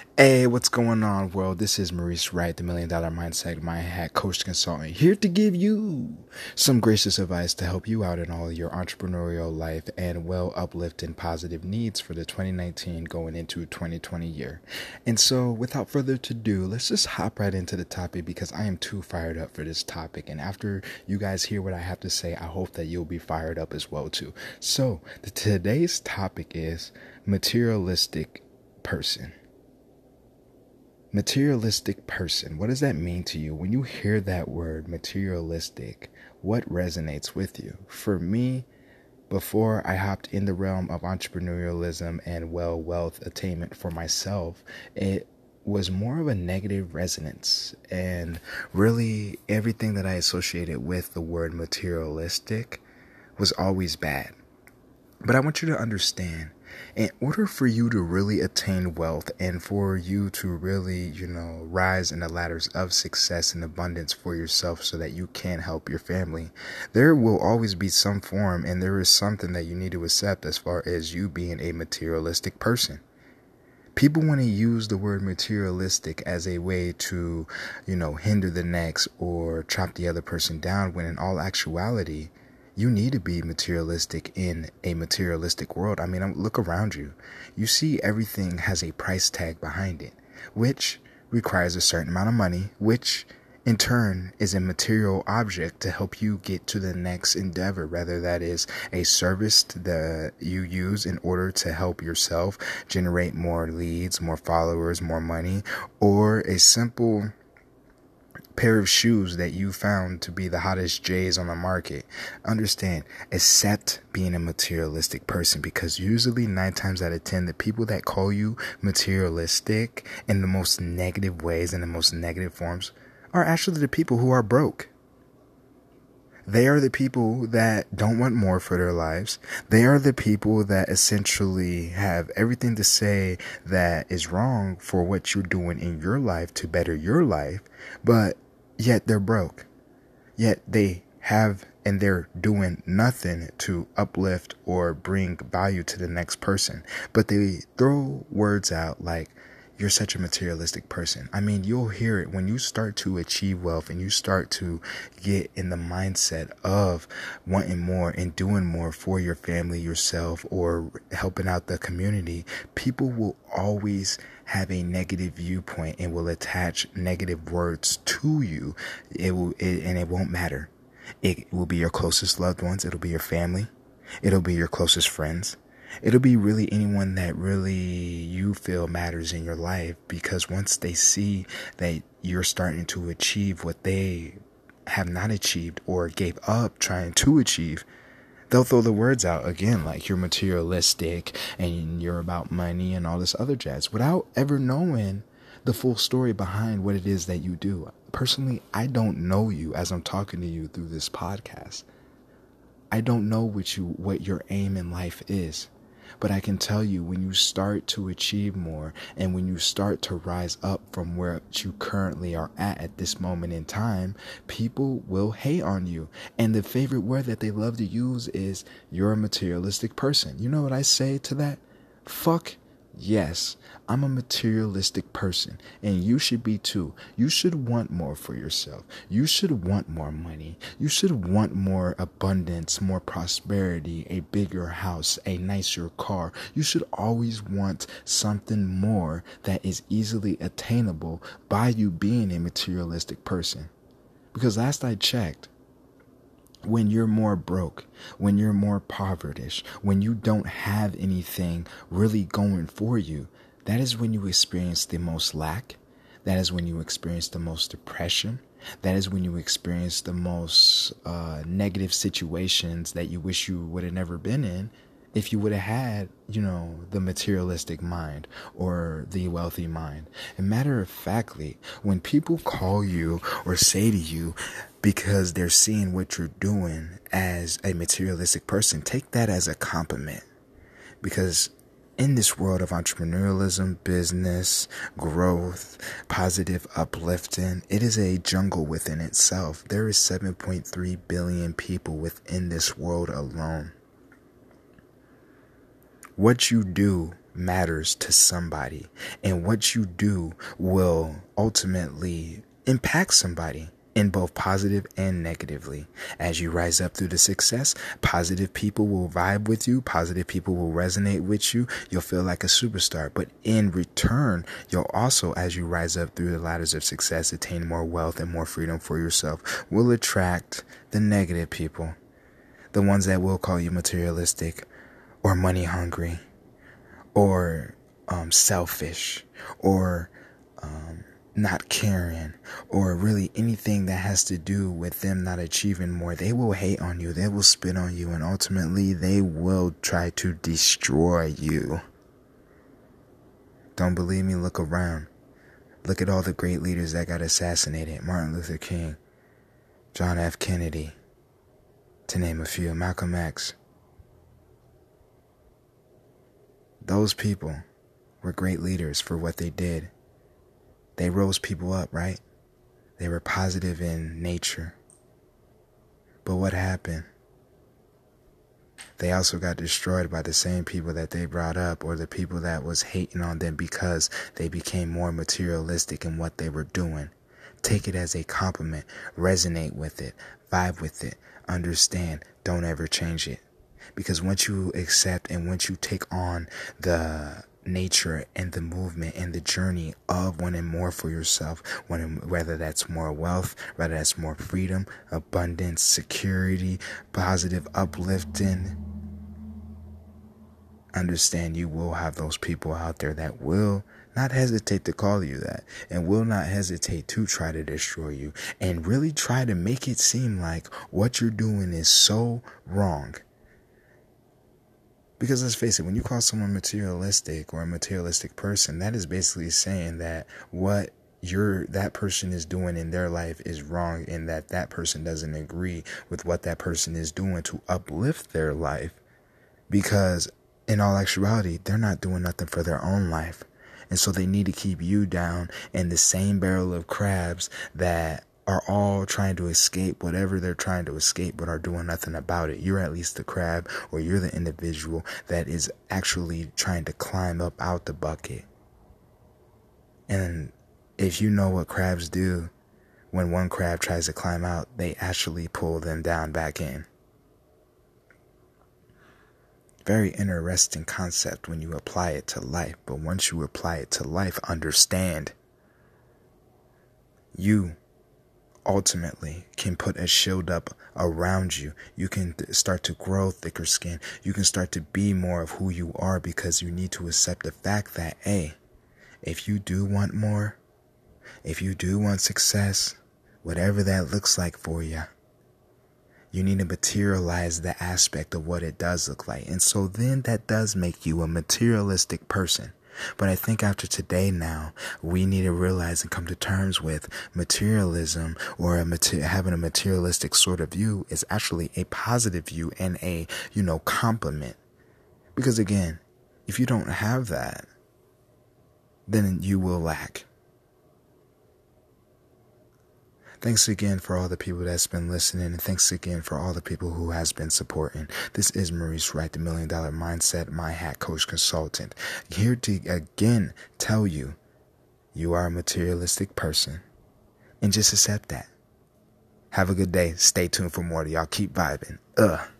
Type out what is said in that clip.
Hey, what's going on, world? This is Maurice Wright, the $1 Million Mindset My Hat Coach Consultant, here to give you some gracious advice to help you out in all your entrepreneurial life and uplifting positive needs for the 2019 going into 2020 year. And so, without further ado, let's just hop right into the topic because I am too fired up for this topic. And after you guys hear what I have to say, I hope that you'll be fired up as well too. So, today's topic is materialistic person. Materialistic person. What does that mean to you? When you hear that word materialistic, what resonates with you? For me, before I hopped in the realm of entrepreneurialism and wealth attainment for myself, it was more of a negative resonance. And really everything that I associated with the word materialistic was always bad. But I want you to understand, in order for you to really attain wealth and for you to really, rise in the ladders of success and abundance for yourself so that you can help your family, there will always be some form and there is something that you need to accept as far as you being a materialistic person. People want to use the word materialistic as a way to, hinder the next or chop the other person down, when in all actuality, you need to be materialistic in a materialistic world. I mean, look around you. You see everything has a price tag behind it, which requires a certain amount of money, which in turn is a material object to help you get to the next endeavor, whether that is a service that you use in order to help yourself generate more leads, more followers, more money, or a simple pair of shoes that you found to be the hottest J's on the market. Understand, accept being a materialistic person, because usually 9 times out of 10, the people that call you materialistic in the most negative ways, in the most negative forms, are actually the people who are broke. They are the people that don't want more for their lives. They are the people that essentially have everything to say that is wrong for what you're doing in your life to better your life, but yet they're broke. Yet they have and they're doing nothing to uplift or bring value to the next person. But they throw words out like, you're such a materialistic person. I mean, you'll hear it when you start to achieve wealth and you start to get in the mindset of wanting more and doing more for your family, yourself, or helping out the community. People will always have a negative viewpoint and will attach negative words to you. And it won't matter. It will be your closest loved ones. It'll be your family. It'll be your closest friends. It'll be really anyone that really you feel matters in your life, because once they see that you're starting to achieve what they have not achieved or gave up trying to achieve, they'll throw the words out again, like you're materialistic and you're about money and all this other jazz, without ever knowing the full story behind what it is that you do. Personally, I don't know you as I'm talking to you through this podcast. I don't know what your aim in life is. But I can tell you, when you start to achieve more and when you start to rise up from where you currently are at this moment in time, people will hate on you. And the favorite word that they love to use is, you're a materialistic person. You know what I say to that? Fuck yes, I'm a materialistic person, and you should be too. You should want more for yourself. You should want more money. You should want more abundance, more prosperity, a bigger house, a nicer car. You should always want something more that is easily attainable by you being a materialistic person. Because last I checked, when you're more broke, when you're more povertish, when you don't have anything really going for you, that is when you experience the most lack. That is when you experience the most depression. That is when you experience the most negative situations that you wish you would have never been in if you would have had, the materialistic mind or the wealthy mind. And matter of factly, when people call you or say to you, because they're seeing what you're doing as a materialistic person, take that as a compliment. Because in this world of entrepreneurialism, business, growth, positive uplifting, it is a jungle within itself. There is 7.3 billion people within this world alone. What you do matters to somebody, and what you do will ultimately impact somebody in both positive and negatively. As you rise up through the success, positive people will vibe with you, positive people will resonate with you, you'll feel like a superstar. But in return, you'll also, as you rise up through the ladders of success, attain more wealth and more freedom for yourself, will attract the negative people, the ones that will call you materialistic or money hungry or selfish or not caring, or really anything that has to do with them not achieving more. They will hate on you, they will spit on you, and ultimately they will try to destroy you. Don't believe me? Look around. Look at all the great leaders that got assassinated. Martin Luther King, John F. Kennedy, to name a few, Malcolm X. Those people were great leaders for what they did. They rose people up, right? They were positive in nature. But what happened? They also got destroyed by the same people that they brought up, or the people that was hating on them because they became more materialistic in what they were doing. Take it as a compliment. Resonate with it. Vibe with it. Understand. Don't ever change it. Because once you accept and once you take on the nature and the movement and the journey of wanting more for yourself, whether that's more wealth, whether that's more freedom, abundance, security, positive uplifting, understand you will have those people out there that will not hesitate to call you that, and will not hesitate to try to destroy you, and really try to make it seem like what you're doing is so wrong. Because let's face it, when you call someone materialistic or a materialistic person, that is basically saying that what that person is doing in their life is wrong, and that person doesn't agree with what that person is doing to uplift their life. Because in all actuality, they're not doing nothing for their own life. And so they need to keep you down in the same barrel of crabs that are all trying to escape whatever they're trying to escape, but are doing nothing about it. You're at least the crab, or you're the individual that is actually trying to climb up out the bucket. And if you know what crabs do, when one crab tries to climb out, they actually pull them down back in. Very interesting concept when you apply it to life. But once you apply it to life, understand you ultimately can put a shield up around you. You can start to grow thicker skin. You can start to be more of who you are, because you need to accept the fact that, hey, if you do want more, if you do want success, whatever that looks like for you, you need to materialize the aspect of what it does look like. And so then that does make you a materialistic person. But I think after today now, we need to realize and come to terms with materialism, or having a materialistic sort of view is actually a positive view and a, compliment. Because again, if you don't have that, then you will lack. Thanks again for all the people that's been listening, and thanks again for all the people who has been supporting. This is Maurice Wright, the $1 Million Mindset My Hat Coach Consultant, here to again tell you, you are a materialistic person, and just accept that. Have a good day. Stay tuned for more. Y'all keep vibing.